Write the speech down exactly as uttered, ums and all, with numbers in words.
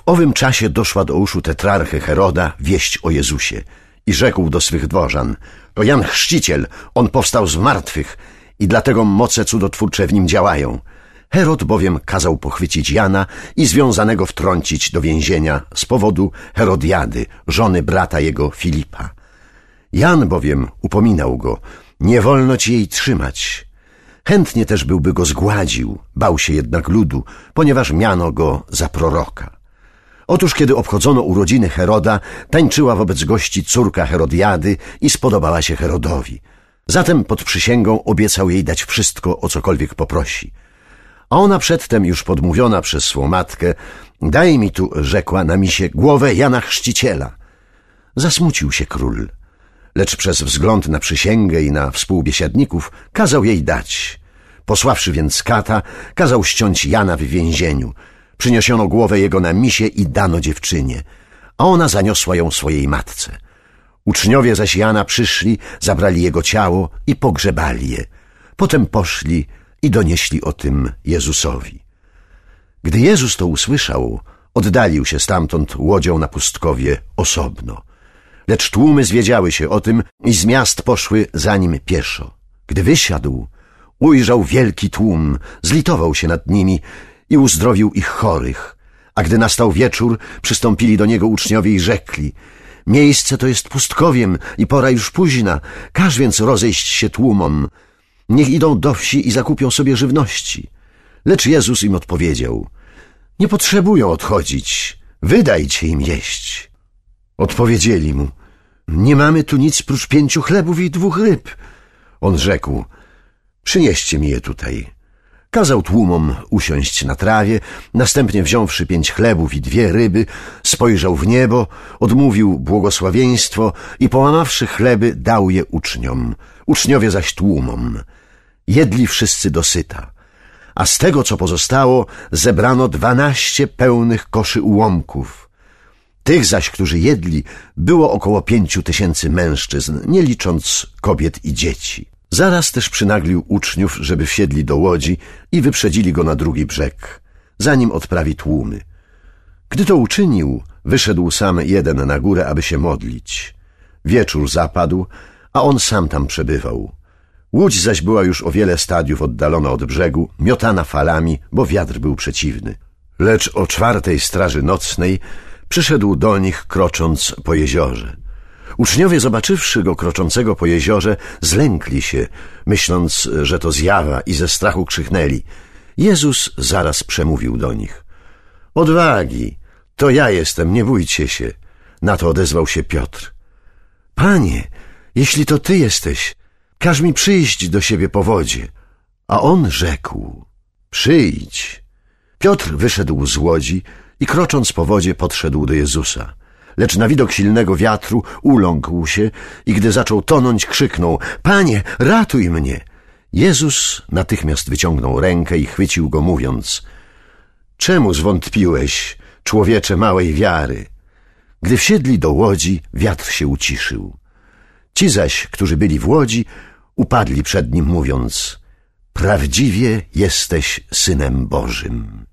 owym czasie doszła do uszu tetrarchy Heroda wieść o Jezusie i rzekł do swych dworzan: to Jan Chrzciciel, on powstał z martwych i dlatego moce cudotwórcze w nim działają. Herod bowiem kazał pochwycić Jana i związanego wtrącić do więzienia z powodu Herodiady, żony brata jego Filipa. Jan bowiem upominał go: nie wolno ci jej trzymać. Chętnie też byłby go zgładził, bał się jednak ludu, ponieważ miano go za proroka. Otóż kiedy obchodzono urodziny Heroda, tańczyła wobec gości córka Herodiady i spodobała się Herodowi. Zatem pod przysięgą obiecał jej dać wszystko, o cokolwiek poprosi. A ona przedtem, już podmówiona przez swą matkę: daj mi tu, rzekła na misie, głowę Jana Chrzciciela. Zasmucił się król, lecz przez wzgląd na przysięgę i na współbiesiadników kazał jej dać. Posławszy więc kata, kazał ściąć Jana w więzieniu. Przyniesiono głowę jego na misie i dano dziewczynie, a ona zaniosła ją swojej matce. Uczniowie zaś Jana przyszli, zabrali jego ciało i pogrzebali je. Potem poszli i donieśli o tym Jezusowi. Gdy Jezus to usłyszał, oddalił się stamtąd łodzią na pustkowie osobno. Lecz tłumy zwiedziały się o tym i z miast poszły za nim pieszo. Gdy wysiadł, ujrzał wielki tłum, zlitował się nad nimi i uzdrowił ich chorych. A gdy nastał wieczór, przystąpili do niego uczniowie i rzekli: miejsce to jest pustkowiem i pora już późna, każ więc rozejść się tłumom. Niech idą do wsi i zakupią sobie żywności. Lecz Jezus im odpowiedział: nie potrzebują odchodzić, wydajcie im jeść. Odpowiedzieli mu: nie mamy tu nic prócz pięciu chlebów i dwóch ryb. On rzekł: przynieście mi je tutaj. Kazał tłumom usiąść na trawie, następnie wziąwszy pięć chlebów i dwie ryby, spojrzał w niebo, odmówił błogosławieństwo i połamawszy chleby, dał je uczniom, uczniowie zaś tłumom. Jedli wszyscy dosyta, a z tego, co pozostało, zebrano dwanaście pełnych koszy ułomków. Tych zaś, którzy jedli, było około pięciu tysięcy mężczyzn, nie licząc kobiet i dzieci. Zaraz też przynaglił uczniów, żeby wsiedli do łodzi i wyprzedzili go na drugi brzeg, zanim odprawi tłumy. Gdy to uczynił, wyszedł sam jeden na górę, aby się modlić. Wieczór zapadł, a on sam tam przebywał. Łódź zaś była już o wiele stadiów oddalona od brzegu, miotana falami, bo wiatr był przeciwny. Lecz o czwartej straży nocnej przyszedł do nich, krocząc po jeziorze. Uczniowie, zobaczywszy go kroczącego po jeziorze, zlękli się, myśląc, że to zjawa, i ze strachu krzyknęli. Jezus zaraz przemówił do nich: odwagi, to ja jestem, nie bójcie się. Na to odezwał się Piotr: Panie, jeśli to ty jesteś, każ mi przyjść do siebie po wodzie. A on rzekł: przyjdź. Piotr wyszedł z łodzi i krocząc po wodzie podszedł do Jezusa. Lecz na widok silnego wiatru uląkł się i gdy zaczął tonąć, krzyknął: Panie, ratuj mnie! Jezus natychmiast wyciągnął rękę i chwycił go, mówiąc: czemu zwątpiłeś, człowiecze małej wiary? Gdy wsiedli do łodzi, wiatr się uciszył. Ci zaś, którzy byli w łodzi, upadli przed nim, mówiąc: prawdziwie jesteś Synem Bożym.